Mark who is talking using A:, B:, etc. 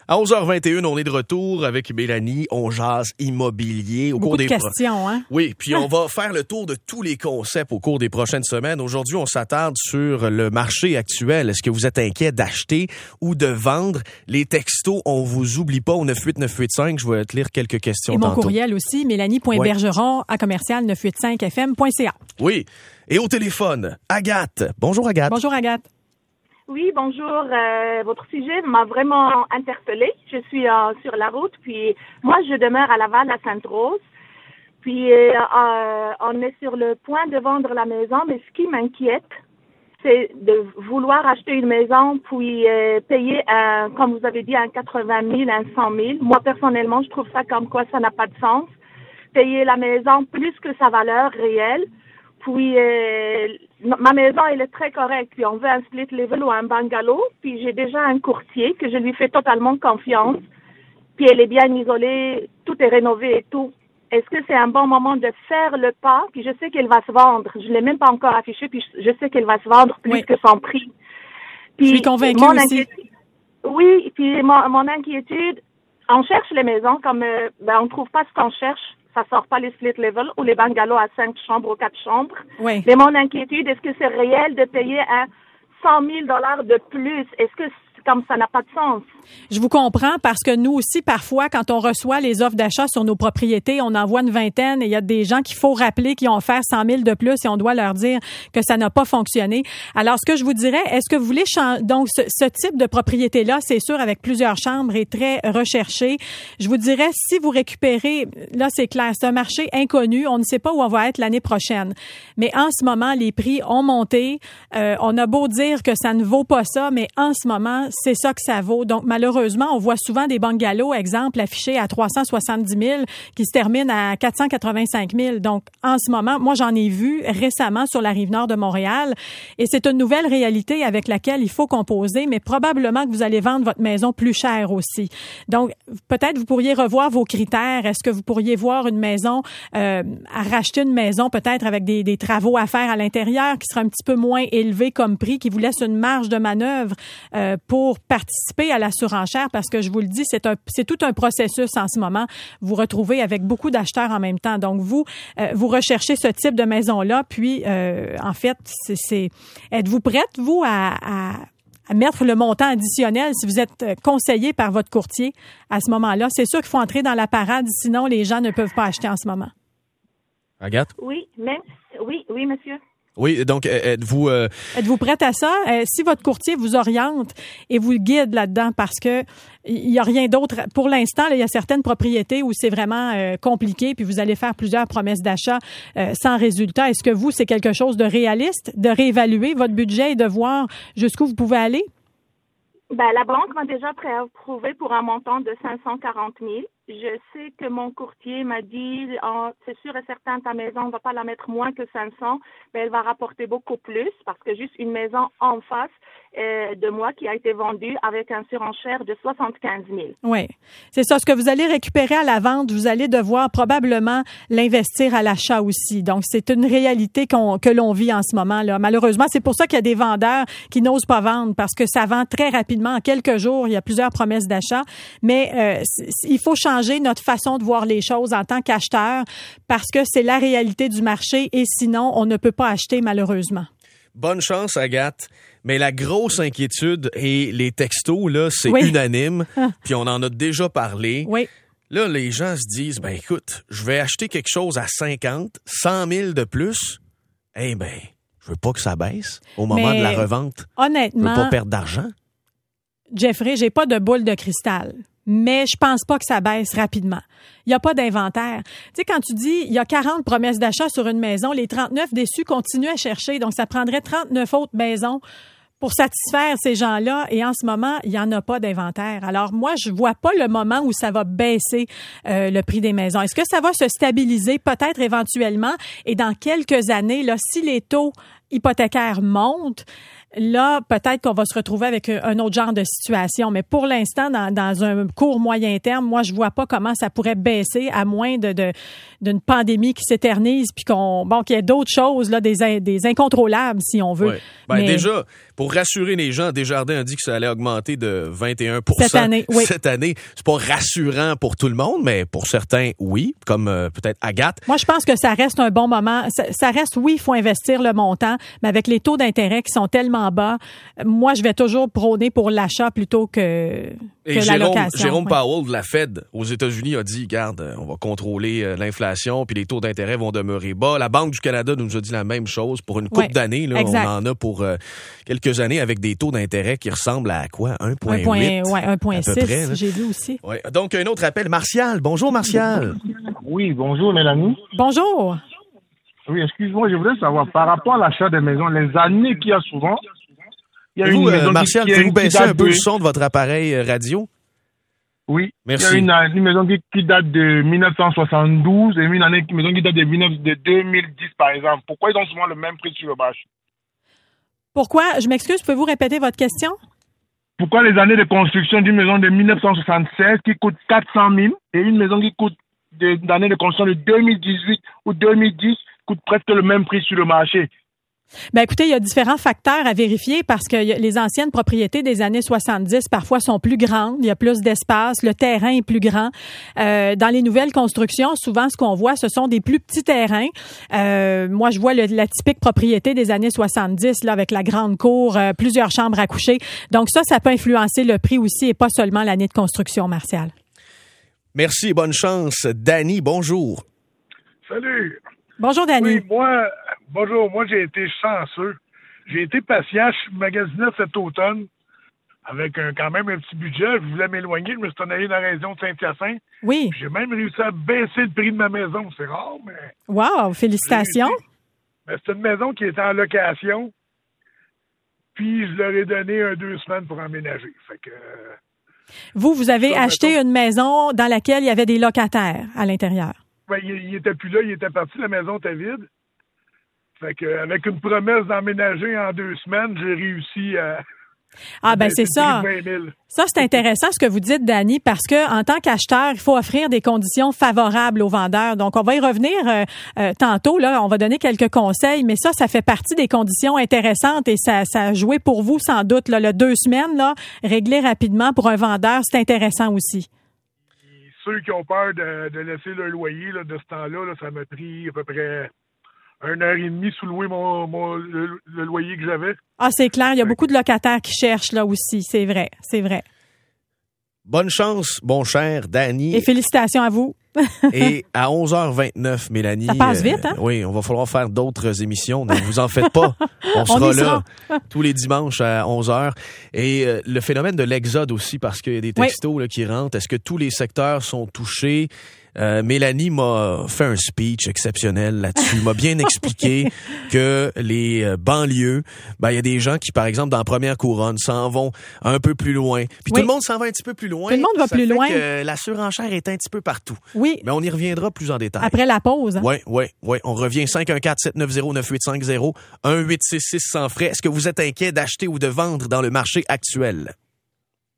A: À 11h21, on est de retour avec Mélanie. On jase immobilier.
B: Beaucoup de questions, hein?
A: Oui, puis on va faire le tour de tous les concepts au cours des prochaines semaines. Aujourd'hui, on s'attarde sur le marché actuel. Est-ce que vous êtes inquiet d'acheter ou de vendre? Les textos, on vous oublie pas au 98985. Je vais te lire quelques questions tantôt.
B: Et mon courriel aussi, mélanie.bergeron@commercial985fm.ca.
A: Oui. Et au téléphone, Agathe. Bonjour, Agathe.
B: Bonjour, Agathe.
C: Oui, bonjour. Votre sujet m'a vraiment interpellée. Je suis sur la route, puis moi, je demeure à Laval, à Sainte-Rose. Puis, on est sur le point de vendre la maison, mais ce qui m'inquiète, c'est de vouloir acheter une maison, puis payer, comme vous avez dit, un 80 000, un 100 000. Moi, personnellement, je trouve ça comme quoi ça n'a pas de sens. Payer la maison plus que sa valeur réelle. Puis, ma maison, elle est très correcte. Puis, on veut un split level ou un bungalow. Puis, j'ai déjà un courtier que je lui fais totalement confiance. Puis, elle est bien isolée. Tout est rénové et tout. Est-ce que c'est un bon moment de faire le pas? Puis, je sais qu'elle va se vendre. Je l'ai même pas encore affiché. Puis, je sais qu'elle va se vendre plus que son prix. Puis,
B: je suis convaincue aussi.
C: Oui. Puis, mon inquiétude, on cherche les maisons comme, on trouve pas ce qu'on cherche. Ça sort pas les split level ou les bungalows à 5 chambres ou 4 chambres.
B: Oui.
C: Mais mon inquiétude, est-ce que c'est réel de payer un 100 000 $ de plus? Est-ce que comme ça n'a pas de sens?
B: Je vous comprends parce que nous aussi, parfois, quand on reçoit les offres d'achat sur nos propriétés, on envoie une vingtaine et il y a des gens qu'il faut rappeler qui ont offert 100 000 de plus et on doit leur dire que ça n'a pas fonctionné. Alors, ce que je vous dirais, est-ce que vous voulez changer? Donc, ce type de propriété-là, c'est sûr, avec plusieurs chambres est très recherché. Je vous dirais, si vous récupérez, là, c'est clair, c'est un marché inconnu. On ne sait pas où on va être l'année prochaine. Mais en ce moment, les prix ont monté. On a beau dire que ça ne vaut pas ça, mais en ce moment, c'est ça que ça vaut. Donc, malheureusement, on voit souvent des bungalows, exemple, affichés à 370 000 qui se terminent à 485 000. Donc, en ce moment, moi, j'en ai vu récemment sur la Rive-Nord de Montréal et c'est une nouvelle réalité avec laquelle il faut composer, mais probablement que vous allez vendre votre maison plus cher aussi. Donc, peut-être vous pourriez revoir vos critères. Est-ce que vous pourriez voir une maison, à racheter une maison peut-être avec des travaux à faire à l'intérieur qui sera un petit peu moins élevé comme prix, qui vous laisse une marge de manœuvre pour participer à la surenchère, parce que je vous le dis, c'est tout un processus en ce moment. Vous retrouvez avec beaucoup d'acheteurs en même temps. Donc, vous recherchez ce type de maison-là, puis en fait, êtes-vous prête, vous, à mettre le montant additionnel si vous êtes conseillé par votre courtier à ce moment-là? C'est sûr qu'il faut entrer dans la parade, sinon les gens ne peuvent pas acheter en ce moment.
A: Agathe?
C: Oui, monsieur.
A: Oui, donc êtes-vous
B: prête à ça? Si votre courtier vous oriente et vous guide là-dedans, parce que il y a rien d'autre. Pour l'instant, là, il y a certaines propriétés où c'est vraiment compliqué, puis vous allez faire plusieurs promesses d'achat sans résultat. Est-ce que vous, c'est quelque chose de réaliste, de réévaluer votre budget et de voir jusqu'où vous pouvez aller?
C: La banque m'a déjà préapprouvé pour un montant de 540 000. Je sais que mon courtier m'a dit, c'est sûr et certain, ta maison, on va pas la mettre moins que 500, mais elle va rapporter beaucoup plus parce que juste une maison en face de moi qui a été vendue avec un surenchère de 75 000.
B: Oui, c'est ça. Ce que vous allez récupérer à la vente, vous allez devoir probablement l'investir à l'achat aussi. Donc, c'est une réalité que l'on vit en ce moment là. Malheureusement, c'est pour ça qu'il y a des vendeurs qui n'osent pas vendre parce que ça vend très rapidement. En quelques jours, il y a plusieurs promesses d'achat. Mais il faut changer notre façon de voir les choses en tant qu'acheteur parce que c'est la réalité du marché et sinon, on ne peut pas acheter malheureusement.
A: Bonne chance, Agathe. Mais la grosse inquiétude et les textos, là, c'est unanime. Puis on en a déjà parlé.
B: Oui.
A: Là, les gens se disent, écoute, je vais acheter quelque chose à 50, 100 000 de plus. Je veux pas que ça baisse au moment de la revente.
B: Honnêtement,
A: je veux pas perdre d'argent.
B: Jeffrey, j'ai pas de boule de cristal. Mais je pense pas que ça baisse rapidement. Il n'y a pas d'inventaire. Tu sais, quand tu dis il y a 40 promesses d'achat sur une maison, les 39 déçus continuent à chercher. Donc, ça prendrait 39 autres maisons pour satisfaire ces gens-là. Et en ce moment, il n'y en a pas d'inventaire. Alors, moi, je vois pas le moment où ça va baisser le prix des maisons. Est-ce que ça va se stabiliser peut-être éventuellement? Et dans quelques années, là, si les taux hypothécaires montent, là, peut-être qu'on va se retrouver avec un autre genre de situation. Mais pour l'instant, dans un court moyen terme, moi, je vois pas comment ça pourrait baisser, à moins d'une pandémie qui s'éternise, puis qu'il y ait d'autres choses, là, des incontrôlables, si on veut.
A: Ouais. Mais déjà, pour rassurer les gens, Desjardins a dit que ça allait augmenter de 21%
B: cette année. Oui.
A: Cette année. C'est pas rassurant pour tout le monde, mais pour certains, oui, comme peut-être Agathe.
B: Moi, je pense que ça reste un bon moment. Ça reste, oui, il faut investir le montant, mais avec les taux d'intérêt qui sont tellement bas, moi, je vais toujours prôner pour l'achat plutôt que la location.
A: Jérôme Powell de la Fed aux États-Unis a dit, regarde, on va contrôler l'inflation, puis les taux d'intérêt vont demeurer bas. La Banque du Canada nous a dit la même chose. Pour une couple d'années, là, on en a pour quelques années avec des taux d'intérêt qui ressemblent à quoi? 1,8?
B: 1,6, j'ai vu aussi.
A: Ouais. Donc, un autre appel. Martial. Bonjour, Martial.
D: Oui, bonjour, Mélanie.
B: Bonjour.
D: Oui, excuse-moi, je voudrais savoir, par rapport à l'achat des maisons, les années qu'il y a souvent, il y a
A: vous,
D: une maison
A: Martial, pouvez-vous baisser un peu le son de votre appareil radio?
D: Oui.
A: Merci.
D: Il y a une maison qui date de 1972 et une maison qui date de 2010, par exemple. Pourquoi ils ont souvent le même prix sur le marché?
B: Pourquoi? Je m'excuse, pouvez-vous répéter votre question?
D: Pourquoi les années de construction d'une maison de 1976 qui coûte 400 000 et une maison qui coûte d'année de construction de 2018 ou 2010 coûte presque le même prix sur le marché?
B: Ben écoutez, il y a différents facteurs à vérifier parce que les anciennes propriétés des années 70 parfois sont plus grandes, il y a plus d'espace, le terrain est plus grand. Dans les nouvelles constructions, souvent ce qu'on voit, ce sont des plus petits terrains. Moi, je vois la typique propriété des années 70 là avec la grande cour, plusieurs chambres à coucher. Donc ça peut influencer le prix aussi et pas seulement l'année de construction, Martial.
A: Merci, bonne chance. Danny, bonjour.
D: Salut.
B: Bonjour, Danny.
D: Oui, bonjour. Moi, j'ai été chanceux. J'ai été patient. Je magasinais cet automne avec quand même un petit budget. Je voulais m'éloigner. Je me suis en allé dans la région de Saint-Hyacinthe.
B: Oui.
D: J'ai même réussi à baisser le prix de ma maison. C'est rare, mais...
B: Wow, félicitations.
D: Mais c'est une maison qui était en location. Puis, je leur ai donné 2 semaines pour emménager. Fait que...
B: Vous avez acheté une maison dans laquelle il y avait des locataires à l'intérieur.
D: Ben, il était plus là, il était parti, la maison était vide. Fait que, avec une promesse d'emménager en 2 semaines, j'ai réussi à...
B: Ah, ben c'est ça. Ça, c'est intéressant ce que vous dites, Danny, parce que en tant qu'acheteur, il faut offrir des conditions favorables aux vendeurs. Donc, on va y revenir tantôt. Là, on va donner quelques conseils, mais ça fait partie des conditions intéressantes et ça a joué pour vous sans doute. Là, le 2 semaines, là, régler rapidement pour un vendeur, c'est intéressant aussi.
D: Ceux qui ont peur de laisser leur loyer là, de ce temps-là, là, ça m'a pris à peu près 1h30 sous-louer le loyer que j'avais. Ah,
B: c'est clair. Il y a beaucoup de locataires qui cherchent là aussi. C'est vrai. C'est vrai.
A: Bonne chance, mon cher Danny.
B: Et félicitations à vous.
A: Et à 11h29, Mélanie.
B: Ça passe vite, hein?
A: Oui, on va falloir faire d'autres émissions. Ne vous en faites pas. On sera là tous les dimanches à 11h. Et le phénomène de l'exode aussi, parce qu'il y a des textos là, qui rentrent. Est-ce que tous les secteurs sont touchés? Mélanie m'a fait un speech exceptionnel là-dessus. M'a bien expliqué que les banlieues, il y a des gens qui, par exemple, dans la première couronne, s'en vont un peu plus loin. Puis tout le monde s'en va un petit peu plus loin.
B: Tout le monde va plus loin.
A: Que la surenchère est un petit peu partout.
B: Oui.
A: Mais on y reviendra plus en détail.
B: Après la pause. Hein?
A: Oui. On revient 514-790-9850, 1-866 sans frais. Est-ce que vous êtes inquiet d'acheter ou de vendre dans le marché actuel?